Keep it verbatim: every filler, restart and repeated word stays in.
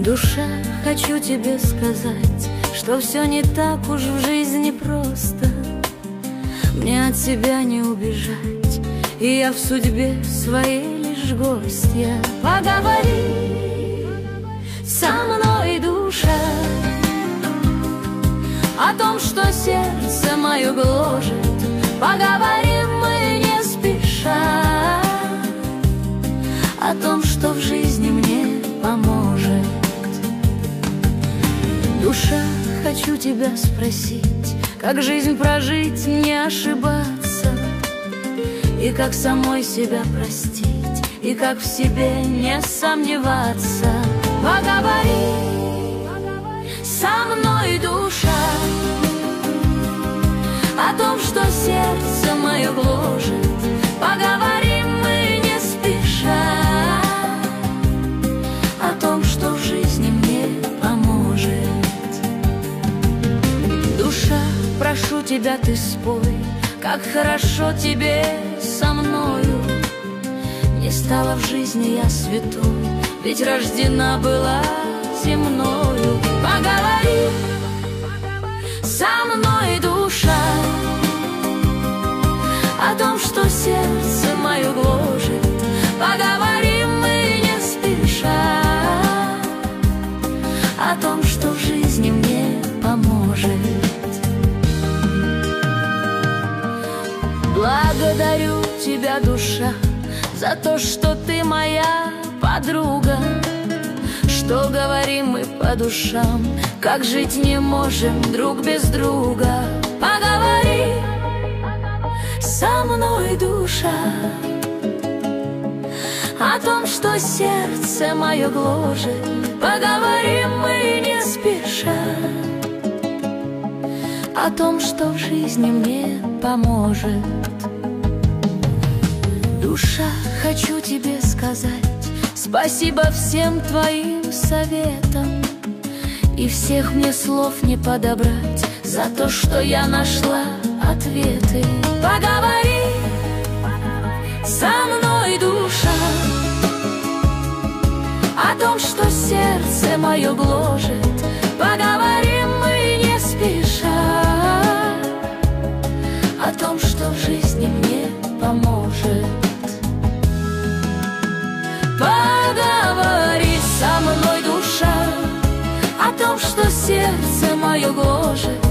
Душа, хочу тебе сказать, что все не так уж в жизни просто. Мне от тебя не убежать, и я в судьбе своей лишь гостья. Поговори со мной, душа, о том, что сердце мое гложет. Поговорим мы не спеша о том, что в жизни мне поможет. Душа, хочу тебя спросить, как жизнь прожить, не ошибаться, и как самой себя простить, и как в себе не сомневаться. Поговори со мной, душа, о том, что сердце мое гложет. Поговорим мы не спеша о том, что в жизни мне поможет. Душа, прошу тебя, ты спой, как хорошо тебе со мною. Не стала в жизни я святой, ведь рождена была земною. Поговори со мной, душа, о том, что сердце мое гложет. Поговорим мы не спеша о том, что в жизни мне поможет. Благодарю тебя, душа, за то, что ты моя подруга, что говорим мы по душам, как жить не можем друг без друга. Поговори со мной, душа, о том, что сердце мое гложет. Поговорим мы не спеша о том, что в жизни мне поможет. Душа, хочу тебе сказать спасибо всем твоим советам, и всех мне слов не подобрать за то, что я нашла ответы. Поговори со мной, душа, о том, что сердце мое гложет. Поговорим мы не спеша о том, что в жизни мне поможет. Поговори со мной, душа, о том, что сердце мое гложет.